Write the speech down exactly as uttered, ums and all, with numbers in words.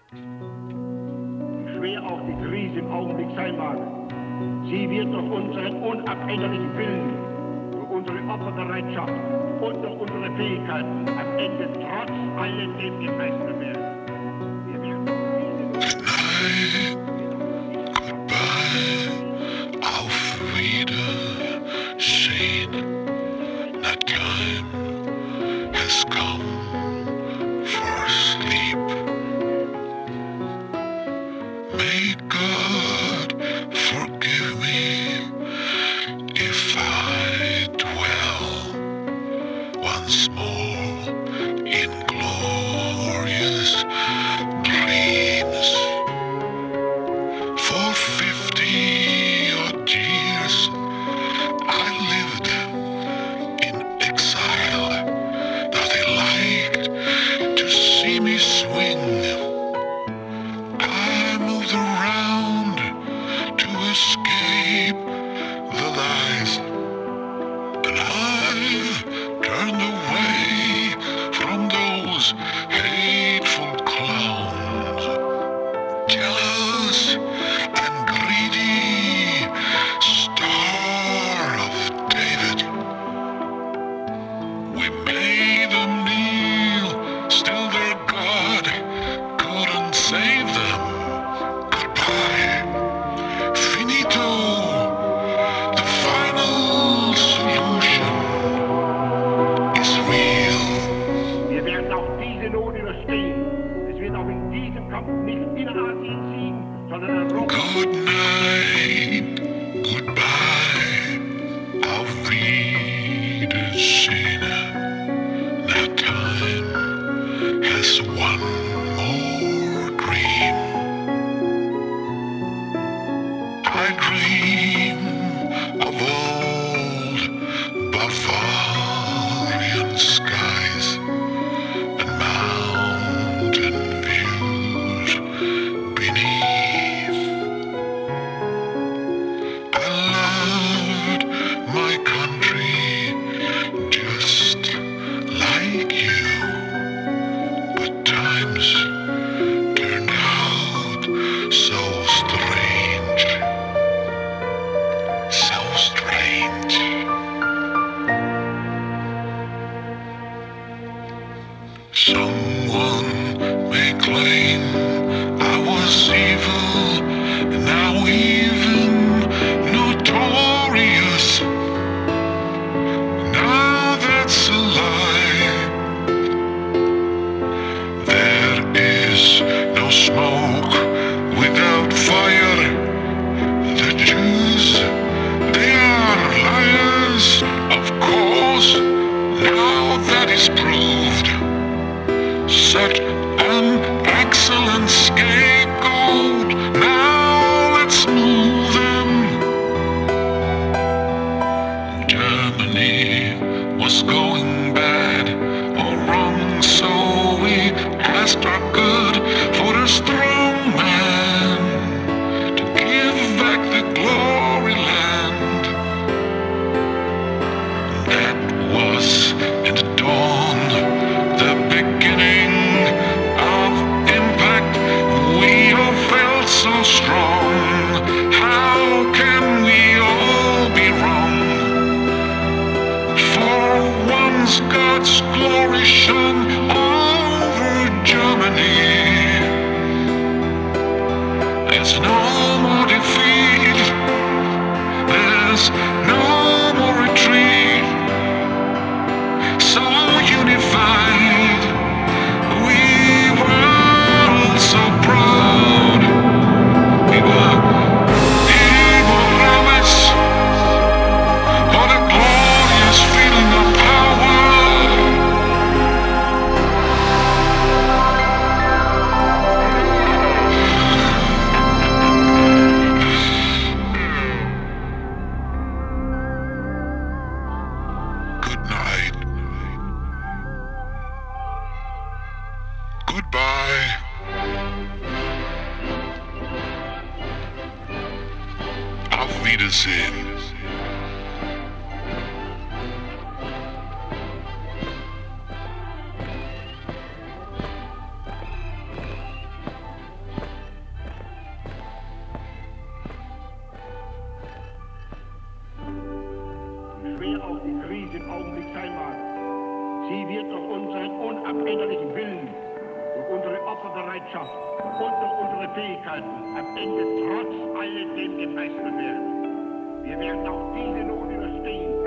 Schwer auch die Krise im Augenblick sein mag, sie wird durch unseren unabänderlichen Willen, durch unsere Opferbereitschaft und durch unsere Fähigkeiten am Ende trotz alledem gemeistert werden. Wir werden Goodbye, auf Wiedersehen. That time has come for sleep. May God forgive me if I dwell once more in glorious dreams. For fifty odd years I lived in exile. Now they liked to see me swing. I moved around to escape the lies, and I've turned away from those hateful clowns, jealous and greedy, Star of David. We made them kneel, still their God couldn't save them. Goodbye, finito, the final solution is real. Wir werden auch diese Not überstehen. Es wird auch in diesem Kampf nicht Innerasien siegen, sondern Europa. Good night, goodbye, auf Wiedersehen. Now time has one more dream. I dream of old Bavarian skies and mountain views beneath. I loved my country just like you, but times turned out so strange, so strange. Someone may claim I was evil, now even notorious. Now that's a lie. There is no smoke without fire. The Jews, they are liars, of course. Now that is proved. Such an excellent scapegoat. Now let's move them. Germany was going bad or wrong, so we asked our good for a strong man to give back the glory land. That was in the dawn, the beginning of impact. We all felt so strong. How can we all be wrong? For once God's glory shone over Germany. There's no more defeat. There's no more retreat. So unified, we were all so proud. We were Eagle Roberts, what a glorious feeling of power. Good night. Goodbye. Auf Wiedersehen. unseren unabänderlichen Willen, durch unsere Opferbereitschaft und durch unsere Fähigkeiten am Ende trotz alledem gemeistert werden. Wir werden auch diese Not überstehen